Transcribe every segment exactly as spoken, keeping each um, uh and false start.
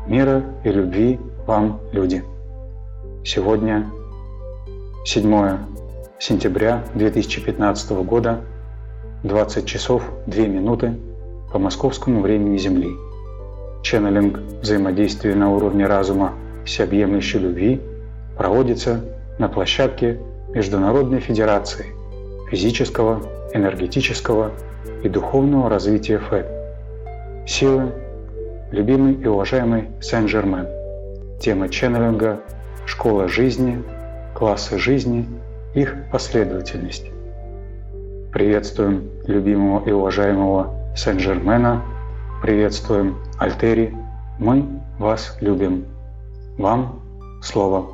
Мира и любви вам, люди! Сегодня седьмое сентября две тысячи пятнадцатого года, двадцать часов две минуты по московскому времени Земли. Ченнелинг взаимодействия на уровне разума всеобъемлющей любви проводится на площадке Международной Федерации физического, энергетического и духовного развития ФЭД. Силы, любимый и уважаемый Сен-Жермен. Тема ченнелинга – школа жизни, классы жизни, их последовательность. Приветствуем любимого и уважаемого Сен-Жермена, приветствуем Альтери, мы вас любим. Вам слово.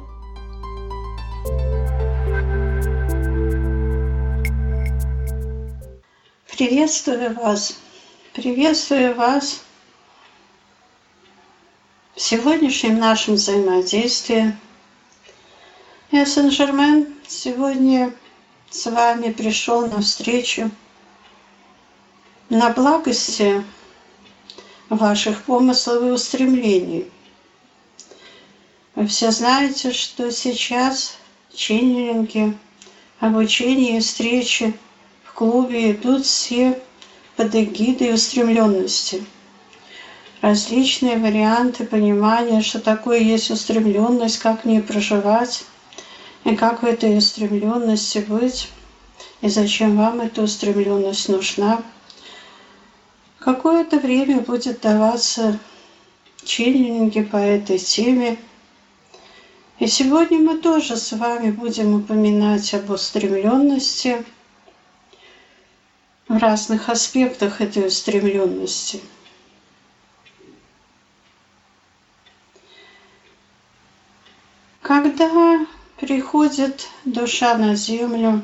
Приветствую вас, приветствую вас в сегодняшнем нашем взаимодействии. Я, Сен-Жермен, сегодня с вами пришел на встречу на благости ваших помыслов и устремлений. Вы все знаете, что сейчас ченнелинги, обучение и встречи в клубе идут все под эгидой устремленности. Различные варианты понимания, что такое есть устремленность, как в ней проживать, и как в этой устремленности быть, и зачем вам эта устремленность нужна. Какое-то время будет даваться ченнелинги по этой теме. И сегодня мы тоже с вами будем упоминать об устремленности в разных аспектах этой устремленности. Когда приходит душа на Землю,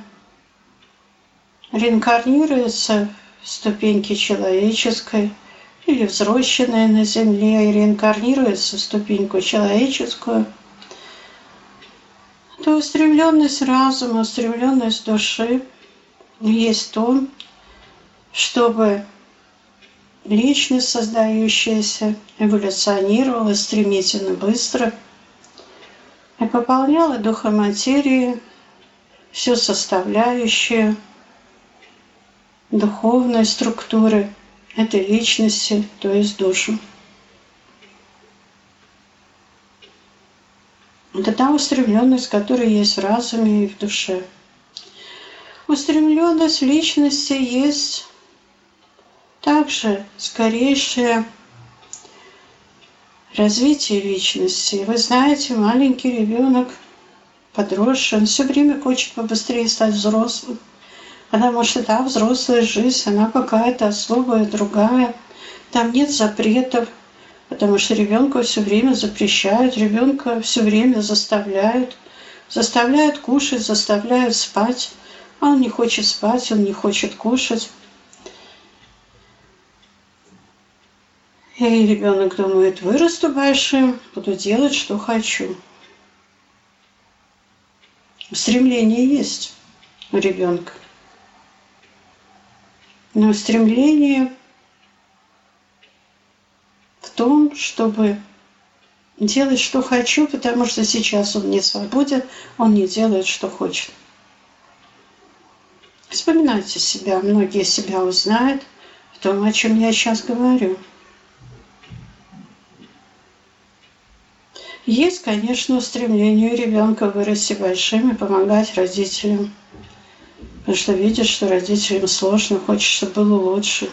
реинкарнируется в ступеньке человеческой или взросшенная на Земле и реинкарнируется в ступеньку человеческую, то устремленность разума, устремленность души есть то, чтобы личность, создающаяся, эволюционировала стремительно быстро и пополняла духоматерии всю составляющую духовной структуры этой личности, то есть душу. Это та устремленность, которая есть в разуме и в душе. Устремленность в личности есть также скорейшее развитие личности. Вы знаете, маленький ребенок, подросший, он все время хочет побыстрее стать взрослым, потому что та взрослая жизнь, она какая-то особая, другая. Там нет запретов, потому что ребенка все время запрещают, ребенка все время заставляют, заставляют кушать, заставляют спать, а он не хочет спать, он не хочет кушать. И ребенок думает: вырасту большим, буду делать, что хочу. Стремление есть у ребенка. Но стремление в том, чтобы делать, что хочу, потому что сейчас он не свободен, он не делает, что хочет. Вспоминайте себя, многие себя узнают в том, о чем я сейчас говорю. Есть, конечно, устремление у ребенка вырасти большим и помогать родителям. Потому что видит, что родителям сложно, хочет, чтобы было лучше.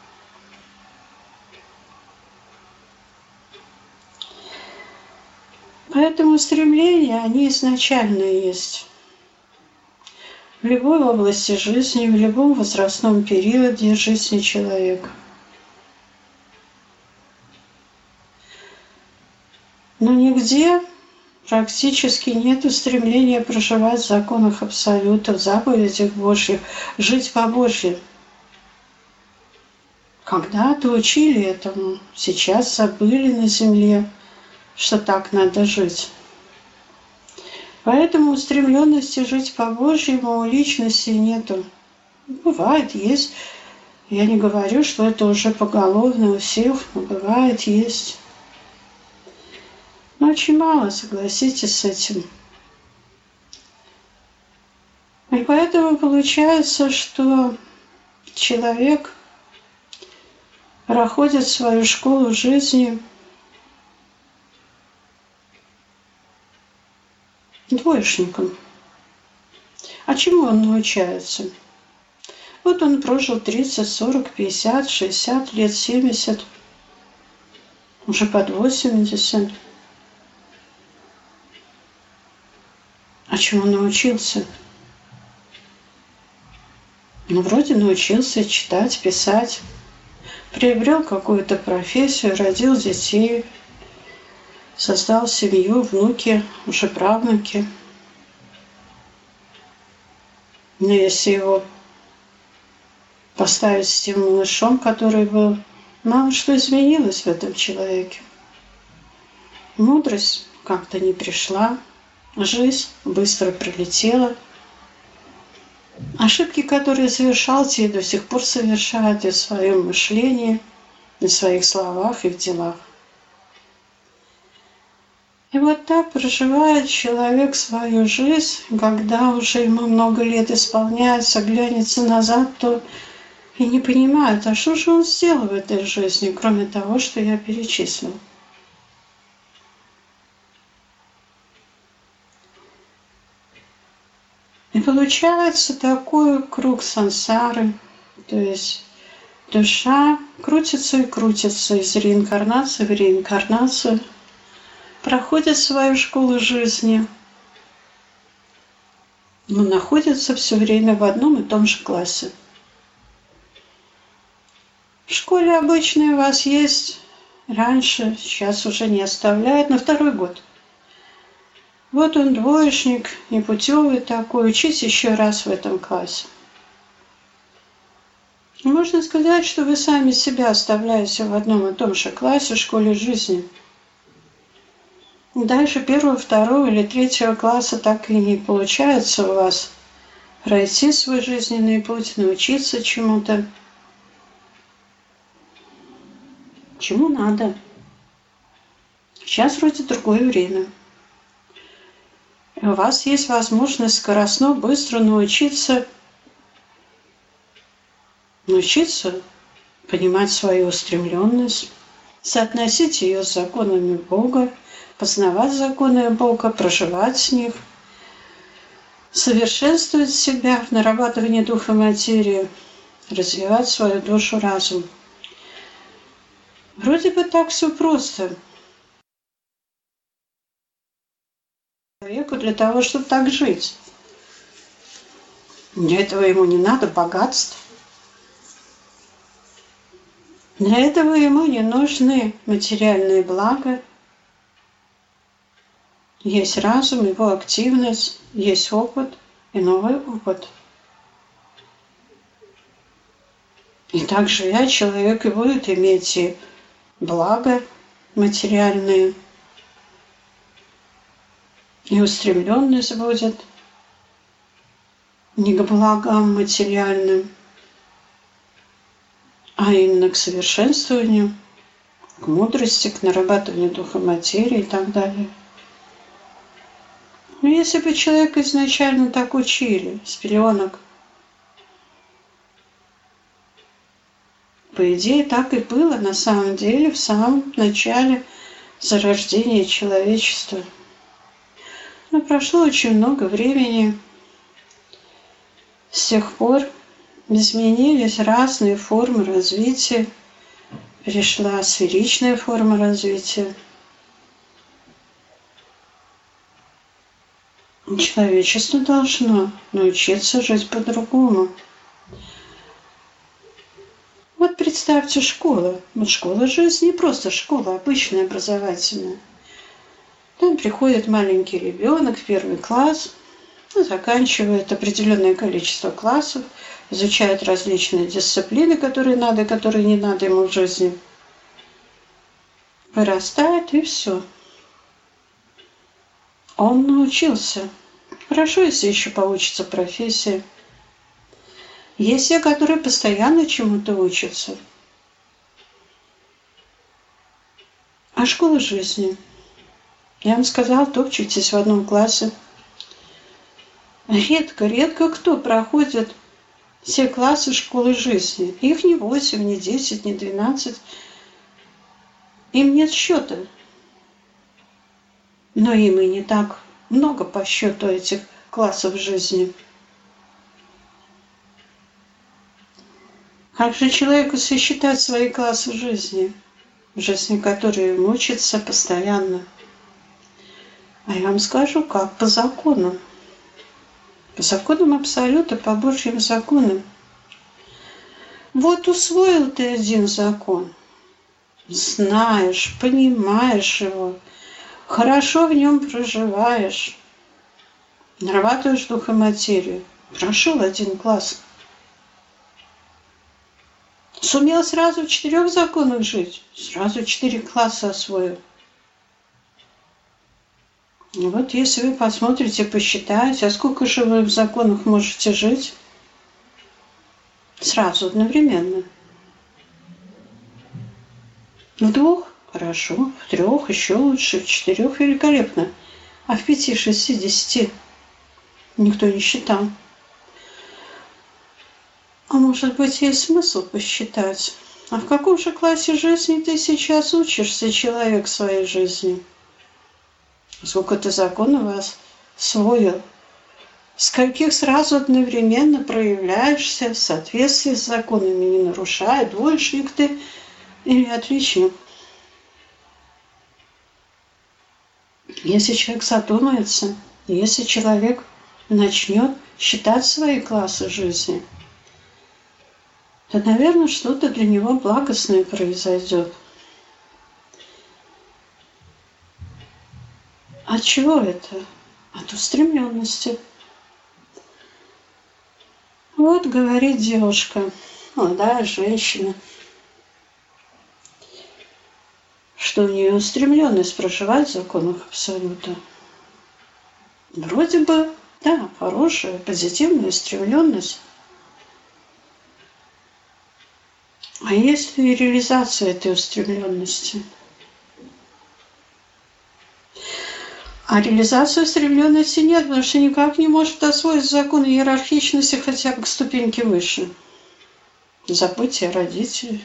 Поэтому стремления, они изначально есть. В любой области жизни, в любом возрастном периоде жизни человека. Но нигде практически нет стремления проживать в законах абсолютов, в заповедях Божьих, жить по Божьим. Когда-то учили этому, сейчас забыли на земле, что так надо жить. Поэтому устремленности жить по Божьему у личности нету. Бывает, есть. Я не говорю, что это уже поголовно у всех, но бывает, есть. Но очень мало, согласитесь с этим. И поэтому получается, что человек проходит свою школу жизни двоечником. А чему он научается? Вот он прожил тридцать, сорок, пятьдесят, шестьдесят лет, семьдесят, уже под восемьдесят. А чему научился? Ну, вроде научился читать, писать, приобрел какую-то профессию, родил детей, создал семью, внуки, уже правнуки. Но если его поставить с тем малышом, который был, мало что изменилось в этом человеке. Мудрость как-то не пришла, жизнь быстро пролетела. Ошибки, которые совершал, те и до сих пор совершают и в своем мышлении, и в своих словах, и в делах. И вот так проживает человек свою жизнь, когда уже ему много лет исполняется, глянется назад, то и не понимает, а что же он сделал в этой жизни, кроме того, что я перечислил. И получается такой круг сансары, то есть душа крутится и крутится из реинкарнации в реинкарнацию, проходит свою школу жизни, но находится все время в одном и том же классе. В школе обычной у вас есть раньше, сейчас уже не оставляют, на второй год. Вот он двоечник, непутевый такой, учись еще раз в этом классе. Можно сказать, что вы сами себя оставляете в одном и том же классе в школе жизни. Дальше первого, второго или третьего класса так и не получается у вас пройти свой жизненный путь, научиться чему-то. Чему надо? Сейчас вроде другое время. У вас есть возможность скоростно, быстро научиться, научиться понимать свою устремленность, соотносить ее с законами Бога, познавать законы Бога, проживать с них, совершенствовать себя в нарабатывании духа материи, развивать свою душу, разум. Вроде бы так все просто. Человеку для того, чтобы так жить. Для этого ему не надо богатств. Для этого ему не нужны материальные блага. Есть разум, его активность, есть опыт и новый опыт. И так живя, человек и будет иметь и блага материальные, и устремленность будет не к благам материальным, а именно к совершенствованию, к мудрости, к нарабатыванию духа материи и так далее. Но если бы человека изначально так учили, с пеленок, по идее, так и было на самом деле в самом начале зарождения человечества. Но прошло очень много времени. С тех пор изменились разные формы развития. Пришла сферичная форма развития. Человечество должно научиться жить по-другому. Вот представьте школу. Вот школа жизни, не просто школа, обычная образовательная. Там приходит маленький ребенок в первый класс, заканчивает определенное количество классов, изучает различные дисциплины, которые надо и которые не надо ему в жизни. Вырастает и все. Он научился. Хорошо, если еще получится профессия. Есть те, которые постоянно чему-то учатся. А школа жизни? Я вам сказала, топчетесь в одном классе. Редко, редко кто проходит все классы школы жизни. Их не восемь, не десять, не двенадцать. Им нет счета. Но им и не так много по счету этих классов жизни. Как же человеку сосчитать свои классы жизни, в жизни которой мучится постоянно? А я вам скажу, как по закону. По законам абсолюта, по Божьим законам. Вот усвоил ты один закон, знаешь, понимаешь его, хорошо в нем проживаешь, нарабатываешь дух и материю. Прошел один класс. Сумел сразу в четырех законах жить, сразу четыре класса освоил. И вот если вы посмотрите, посчитаете, а сколько же вы в законах можете жить? Сразу, одновременно. В двух – хорошо, в трех – еще лучше, в четырех – великолепно, а в пяти, шести, десяти никто не считал. А может быть, есть смысл посчитать, а в каком же классе жизни ты сейчас учишься, человек, в своей жизни? Сколько ты законов освоил? Скольких сразу одновременно проявляешься в соответствии с законами, не нарушая, двоечник ты или отличник? Если человек задумается, если человек начнет считать свои классы жизни, то, наверное, что-то для него благостное произойдет. От чего это? От устремленности. Вот говорит девушка, молодая женщина, что у нее устремленность проживать в законах абсолюта. Вроде бы, да, хорошая, позитивная устремленность. А есть ли реализация этой устремленности? А реализации устремленности нет, потому что никак не может освоить закон иерархичности хотя бы к ступеньке выше. Забудьте о родителях.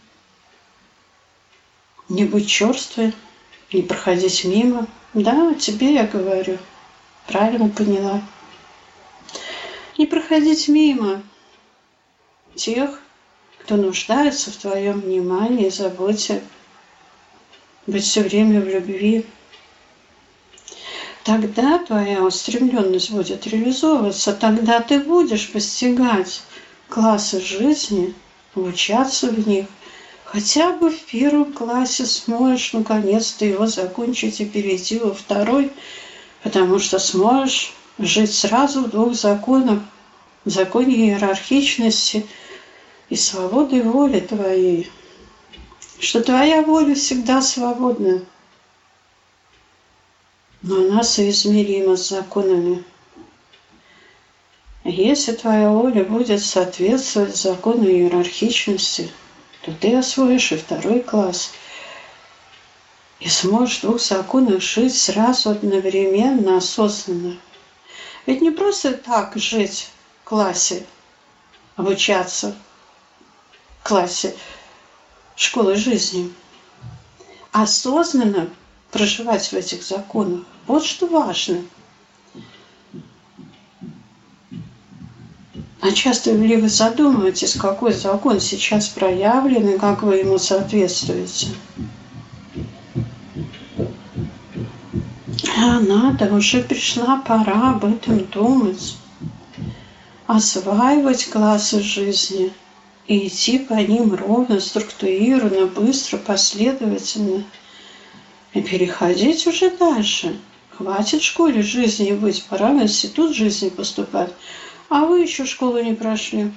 Не быть черствой, не проходить мимо. Да, тебе я говорю. Правильно поняла. Не проходить мимо тех, кто нуждается в твоем внимании и заботе. Быть все время в любви. Тогда твоя устремленность будет реализовываться, тогда ты будешь постигать классы жизни, обучаться в них. Хотя бы в первом классе сможешь наконец-то его закончить и перейти во второй, потому что сможешь жить сразу в двух законах, в законе иерархичности и свободы воли твоей, что твоя воля всегда свободна. Но она соизмерима с законами. Если твоя воля будет соответствовать закону иерархичности, то ты освоишь и второй класс и сможешь в двух законах жить сразу одновременно, осознанно. Ведь не просто так жить в классе, обучаться в классе школы жизни, осознанно проживать в этих законах. Вот что важно. А часто ли вы задумываетесь, какой закон сейчас проявлен и как вы ему соответствуете? А надо, уже пришла пора об этом думать. Осваивать классы жизни и идти по ним ровно, структурированно, быстро, последовательно. И переходить уже дальше. Хватит в школе жизни быть, пора в институт жизни поступать. А вы еще школу не прошли.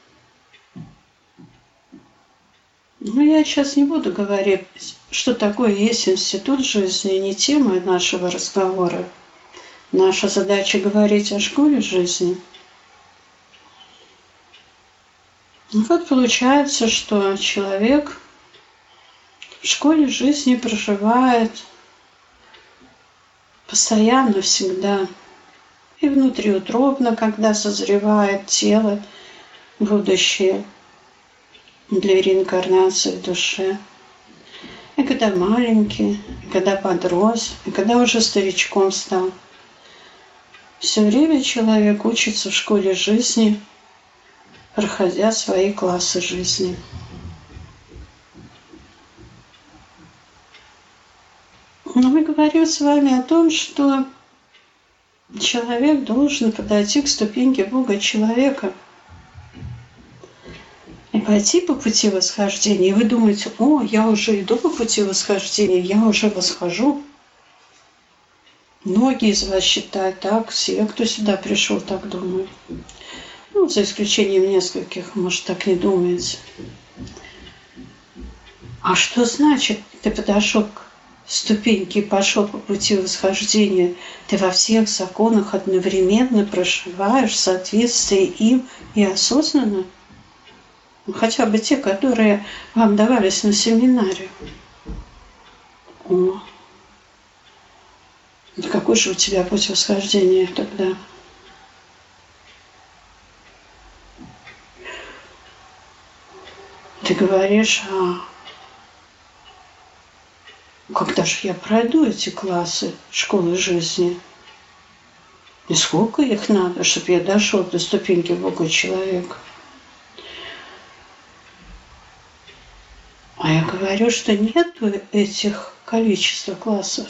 Ну, я сейчас не буду говорить, что такое есть институт жизни, не тема нашего разговора. Наша задача говорить о школе жизни. Ну, вот получается, что человек в школе жизни проживает постоянно, всегда. И внутриутробно, когда созревает тело, будущее для реинкарнации в душе. И когда маленький, и когда подрос, и когда уже старичком стал. Все время человек учится в школе жизни, проходя свои классы жизни. Но мы говорим с вами о том, что человек должен подойти к ступеньке Бога человека и пойти по пути восхождения. И вы думаете: о, я уже иду по пути восхождения, я уже восхожу. Многие из вас считают так, все, кто сюда пришел, так думают. Ну, за исключением нескольких, может, так не думаете. А что значит, ты подошел к ступеньке и пошел по пути восхождения? Ты во всех законах одновременно проживаешь в соответствии им и осознанно? Хотя бы те, которые вам давались на семинаре. О, да какой же у тебя путь восхождения тогда? Ты говоришь: а когда же я пройду эти классы школы жизни? И сколько их надо, чтобы я дошел до ступеньки Бога человека? А я говорю, что нету этих количества классов.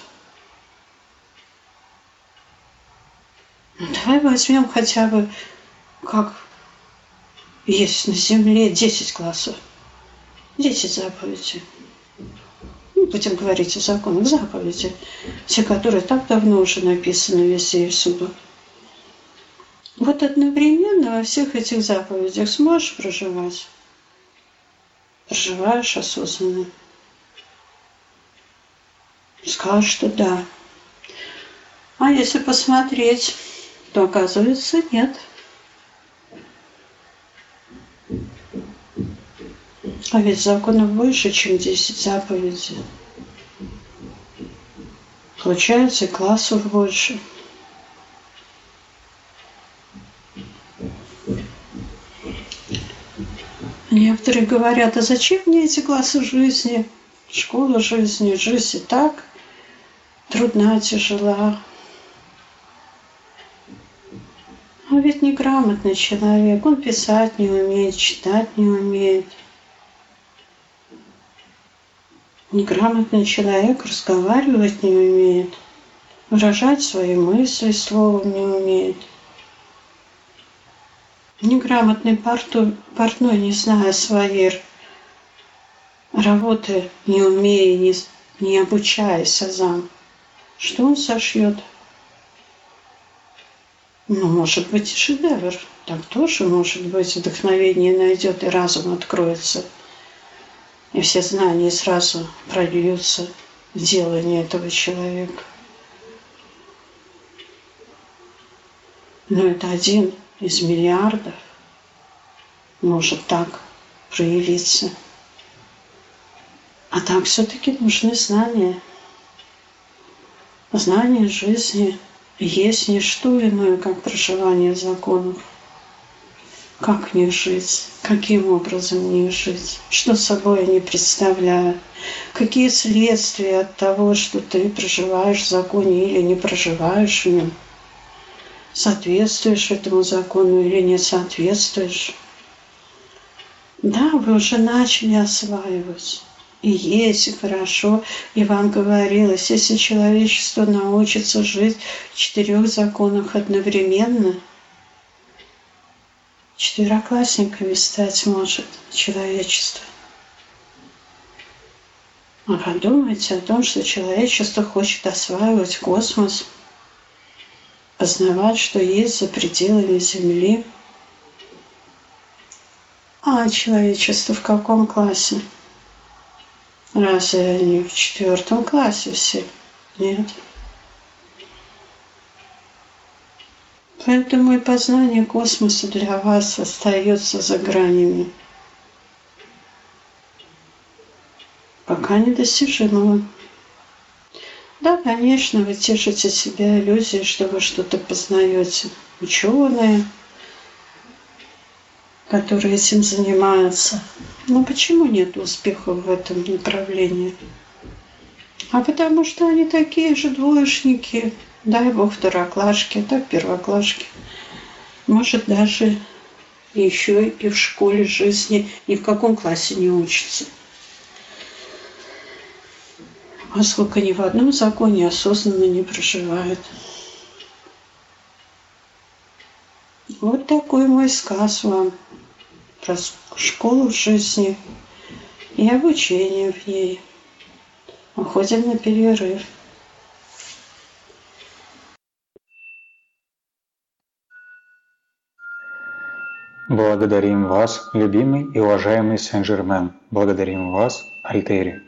Ну, давай возьмем хотя бы, как есть на Земле, десять классов. десять заповедей. Ну, будем говорить о законах заповедей. Те, которые так давно уже написаны везде и всюду. Вот одновременно во всех этих заповедях сможешь проживать? Проживаешь осознанно? Скажешь, что да. А если посмотреть, то оказывается нет. А ведь законов больше, чем десять заповедей. Получается, и классов больше. Некоторые говорят: а зачем мне эти классы жизни, школа жизни, жизнь и так трудна, тяжела. А ведь неграмотный человек, он писать не умеет, читать не умеет. Неграмотный человек разговаривать не умеет, выражать свои мысли словом не умеет. Неграмотный портной, не зная своей работы, не умея, не, не обучаясь азам, что он сошьет? Ну, может быть, и шедевр. Так тоже, может быть, вдохновение найдет, и разум откроется. И все знания сразу прольются в делание этого человека. Но это один из миллиардов может так проявиться. А так все-таки нужны знания. Знание жизни есть не что иное, как проживание законов. Как в них жить? Каким образом в них жить? Что собой они представляют? Какие следствия от того, что ты проживаешь в законе или не проживаешь в нем? Соответствуешь этому закону или не соответствуешь? Да, вы уже начали осваивать. И есть, и хорошо. И вам говорилось, если человечество научится жить в четырех законах одновременно, четвероклассниками стать может человечество. А подумайте о том, что человечество хочет осваивать космос, познавать, что есть за пределами Земли. А человечество в каком классе? Разве они в четвертом классе все? Нет. Поэтому и познание космоса для вас остается за гранями. Пока недостижимого. Да, конечно, вы тешите себя иллюзией, что вы что-то познаете. Ученые, которые этим занимаются. Но почему нет успеха в этом направлении? А потому что они такие же двоечники, дай бог второклашки, так первоклашки. Может, даже еще и в школе жизни ни в каком классе не учатся. Поскольку ни в одном законе осознанно не проживают. Вот такой мой сказ вам про школу жизни и обучение в ней. Уходим на перерыв. Благодарим вас, любимый и уважаемый Сен-Жермен. Благодарим вас, Альтери.